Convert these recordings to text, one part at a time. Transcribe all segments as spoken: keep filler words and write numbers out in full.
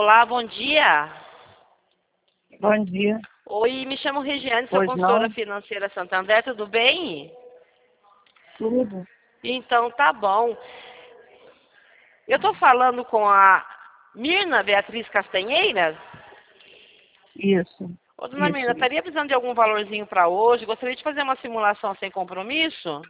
Olá, bom dia. Bom dia. Oi, me chamo Regiane, sou Pois consultora não? financeira Santander, tudo bem? Tudo. Então, tá bom. Eu tô falando com a Mirna Beatriz Castanheira. Isso. Ô, dona Isso, Mirna, isso. estaria precisando de algum valorzinho para hoje? Gostaria de fazer uma simulação sem compromisso?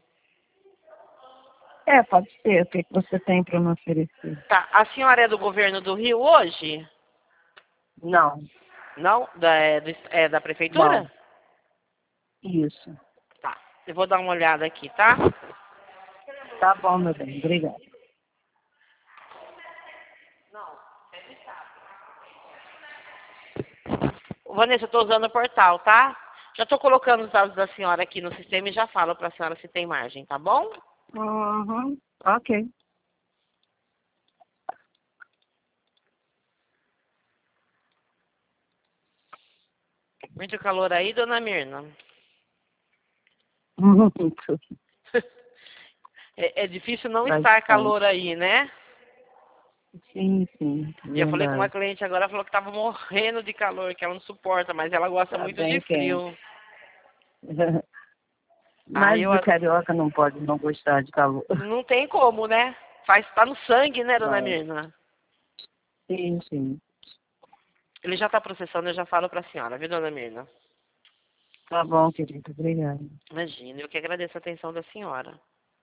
É, pode ser. O que, que você tem para me oferecer? Tá, a senhora é do governo do Rio hoje? Não. Não? Da, é, do- é da Não. prefeitura? Isso. Tá, eu vou dar uma olhada aqui, tá? Tá bom, meu bem. Obrigada. Vanessa, eu estou usando o portal, tá? Já estou colocando os dados da senhora aqui no sistema e já falo para a senhora se tem margem, tá bom? Uhum. Ok. Muito calor aí, dona Mirna? Muito. É, é difícil não estar Bastante. calor aí, né? Sim, sim. E eu falei com uma Verdade. cliente agora, falou que estava morrendo de calor, que ela não suporta, mas ela gosta Tá muito de bem quente. frio. Aí Mas eu, o carioca não pode não gostar de calor. não tem como, né? Faz, tá no sangue, né, dona Não. Mirna? Sim, sim. Ele já está processando, eu já falo para a senhora, viu, dona Mirna? Tá bom, querido. Obrigada. Imagina, eu que agradeço a atenção da senhora.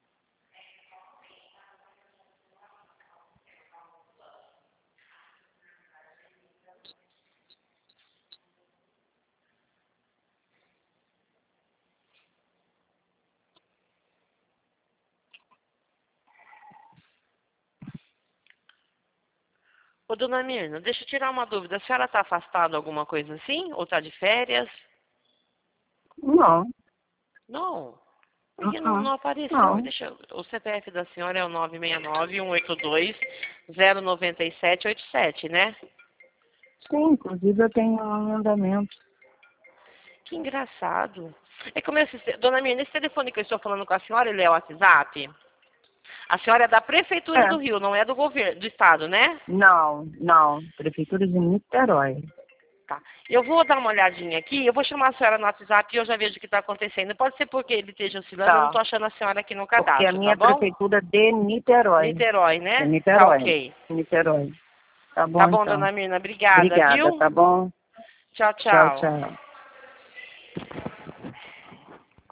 Ô, dona Mirna, deixa eu tirar uma dúvida. A senhora está afastada alguma coisa assim? Ou está de férias? Não. Não. Porque não, Uhum. não apareceu. Não. Deixa, eu- o C P F da senhora é o nove seis nove, um oito dois, zero nove sete oito sete, né? Sim, inclusive eu tenho um andamento. Que engraçado. É como esse, dona Mirna, esse telefone que eu estou falando com a senhora, ele é o WhatsApp? A senhora é da Prefeitura É. do Rio, não é do governo, do Estado, né? Não, não. Prefeitura de Niterói. Tá. Eu vou dar uma olhadinha aqui, eu vou chamar a senhora no WhatsApp e eu já vejo o que está acontecendo. Pode ser porque ele esteja oscilando, eu não Tá. estou achando a senhora aqui no Porque a cadastro, tá minha bom? prefeitura é de Niterói. Niterói, É né? Tá Niterói. ok. Niterói. Tá Tá bom, bom, então. dona Mirna, obrigada, Obrigada, viu? tá bom? Tchau, Tchau, tchau. tchau.